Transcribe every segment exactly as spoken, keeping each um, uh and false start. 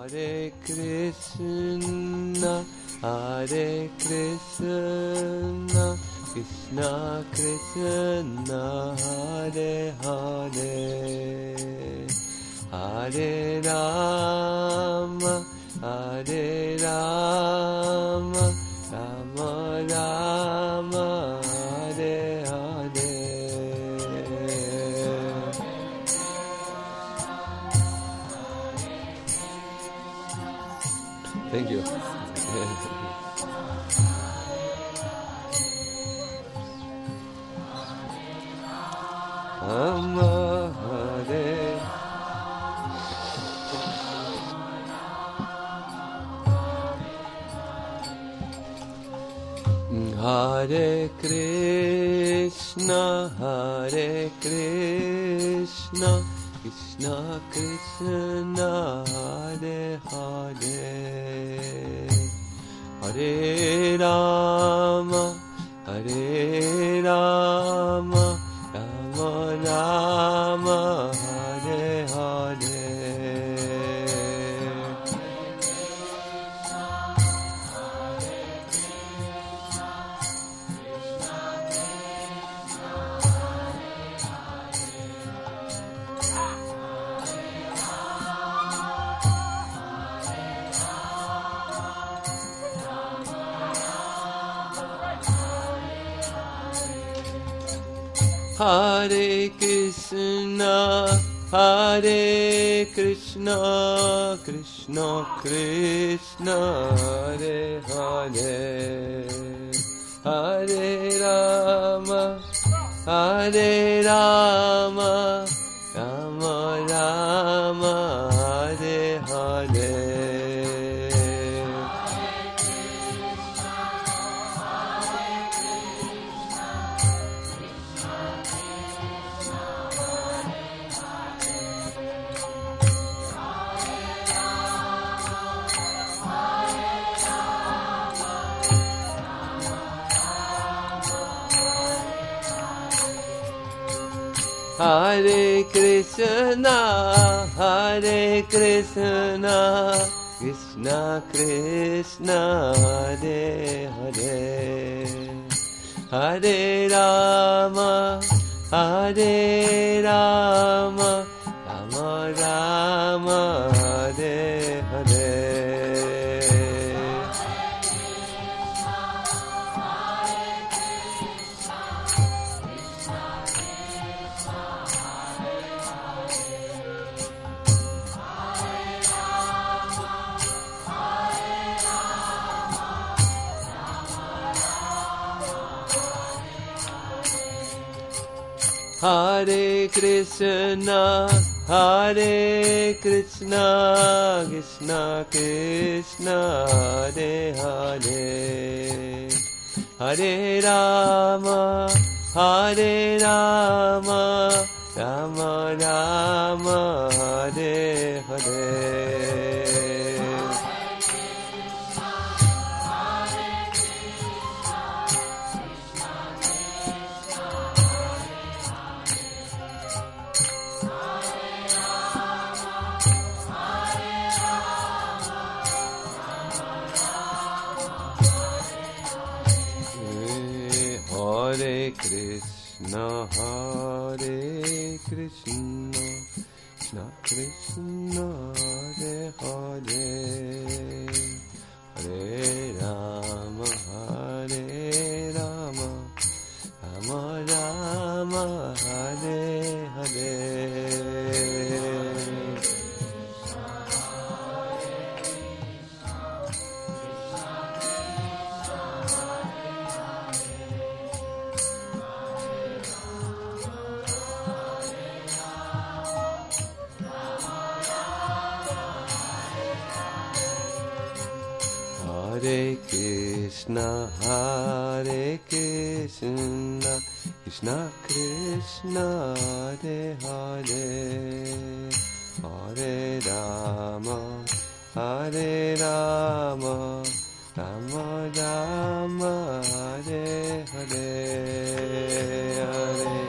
Hare Krishna, Hare Krishna, Krishna Krishna, Hare Hare, Hare Rama, Hare Rama, Rama Rama, Hare Hare. Thank you. Rama Hare. Hare Krishna, Hare Krishna, Krishna Krishna, Hare Hare, Hare Rama, Hare Rama, Rama Rama, Hare Hare. Hare Krishna, Hare Krishna, Krishna Krishna, Hare Hare, Hare Rama, Hare Rama, Rama Rama, Hare Hare. Hare Krishna, Hare Krishna, Krishna Krishna, Hare Hare, Hare Rama, Hare Rama, Rama Rama, Hare Hare. Hare Krishna, Hare Krishna, Krishna Krishna, Hare Hare, Hare Rama, Hare Rama, Rama Rama, Hare Hare. Hare Krishna, Hare Krishna, Krishna Krishna, Hare Hare, Hare Rama, Hare Rama, Rama Rama, Hare Hare. Hare Krishna, Hare Krishna, Krishna Krishna, Hare Hare, Hare Rama, Hare Rama, Rama Rama, Hare Hare, Hare.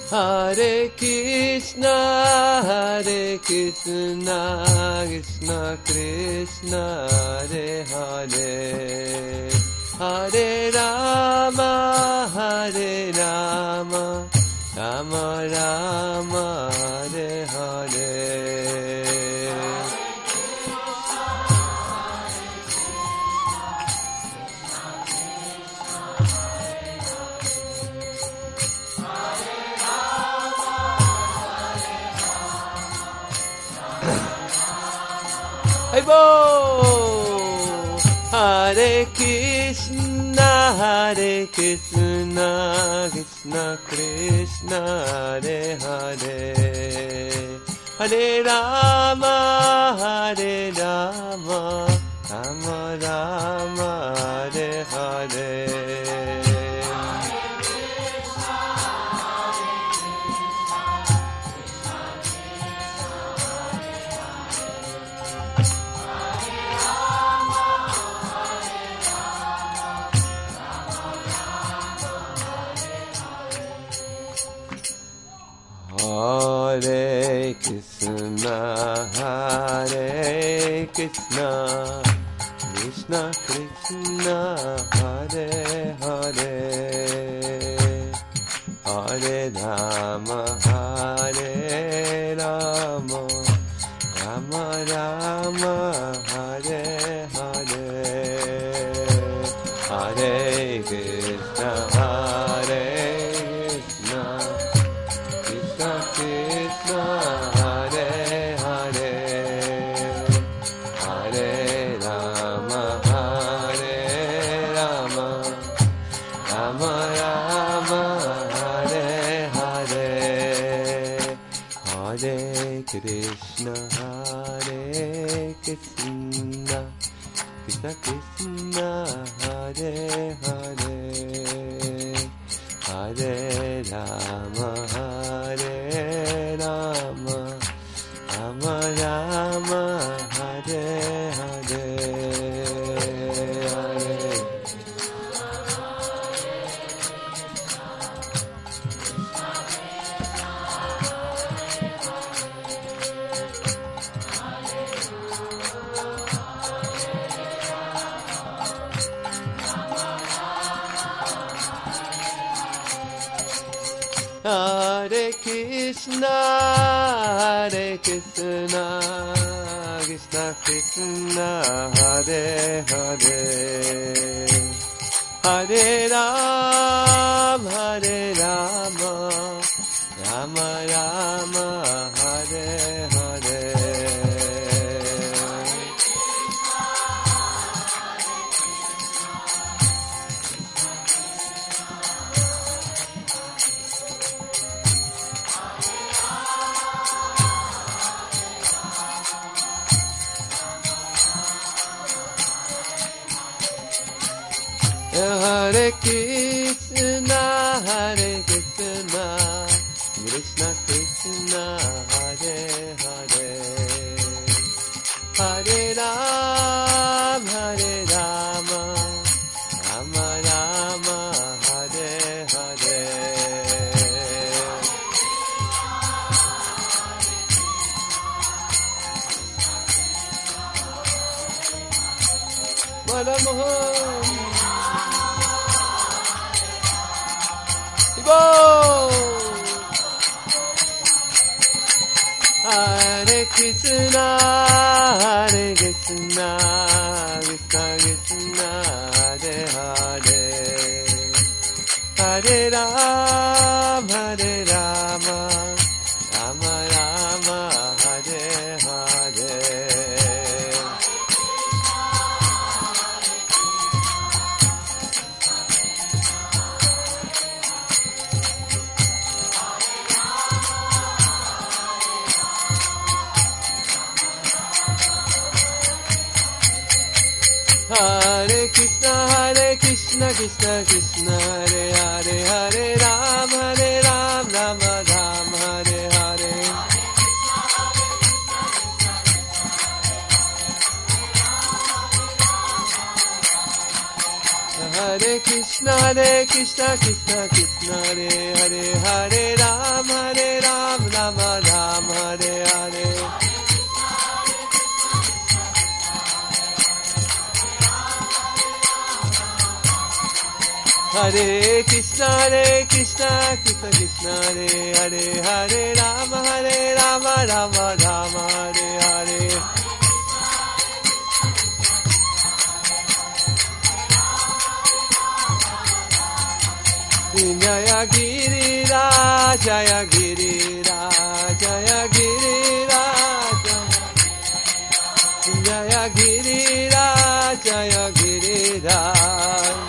Hare Krishna, Hare Krishna, Krishna Krishna, Hare Hare, Hare Rama, Hare Rama, Rama Rama, Hare Hare. Hare Krishna, Hare Krishna, Krishna Krishna, Hare Hare, Hare Rama, Hare Rama, Rama Rama, Hare Hare. Hare Krishna, Hare Krishna, Krishna Krishna, Hare Hare, Hare Rama, Hare Rama, Rama Rama, Hare Hare, Hare Krishna, Hare Krishna, Krishna Krishna, Hare Hare, Hare Rama, Hare Rama, Rama Rama, Hare Hare, Hare Krishna, Hare Krishna, Krishna Krishna, Hare Hare, Hare Rama, Hare Rama, Rama Rama, Hare Hare, Hare. Hare Krishna, Hare Krishna, Krishna Krishna, Hare Hare, Hare Rama, Hare Rama, Rama Rama, Hare Hare. Hare Krishna, Hare Krishna, Krishna Krishna, Hare Hare, Hare Rama, Hare Rama, Rama Rama, Hare Hare. Madan Mohan. Go! Hare Krishna, Hare Krishna, Krishna Krishna, Hare Hare, Hare Rama, Hare Rama, Rama Rama, Hare Hare. Hare Krishna, Hare Krishna, Krishna Krishna, Hare Hare, Hare Rama, Hare Rama, Rama Rama, Hare Hare. Hare Krishna. Krishna Hare Krishna Krishna Krishna Hare Hare Hare Ram Hare Ram Rama Ram Hare Hare Hare Krishna Hare Krishna Krishna Krishna Hare Hare Hare Ram Hare Rama Rama Rama Hare Hare Jaya Giriraj, Jaya Giriraj, Jaya Giriraj, Jaya Giriraj, Jaya Giriraj,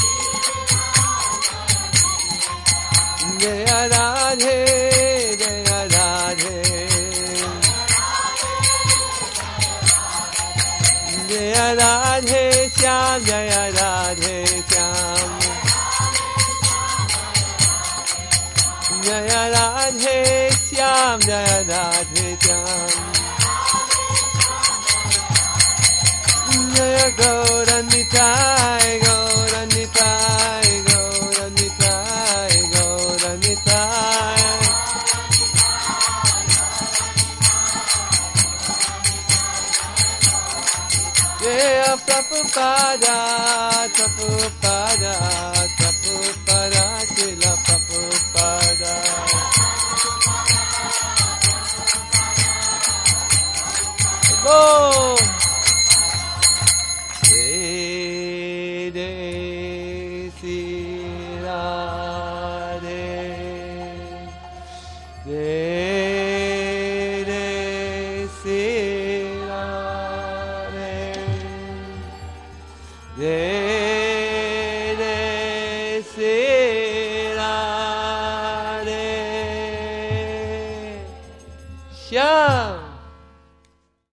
Jaya Radhe, Jaya Radhe, Jaya Radhe Shyam, Jaya Radhe Shyam. Jaya Radhe Shyam, Jaya Radhe Shyam. Jaya Gauranitai, Gauranitai, Gauranitai, Gauranitai. Jaya Prabhupada, Prabhupada, Prabhupada, Srila Prabhupada. Oh, Re Re Si Ra Re Re Re Si Ra Re Re Re Si Ra Re Shyam.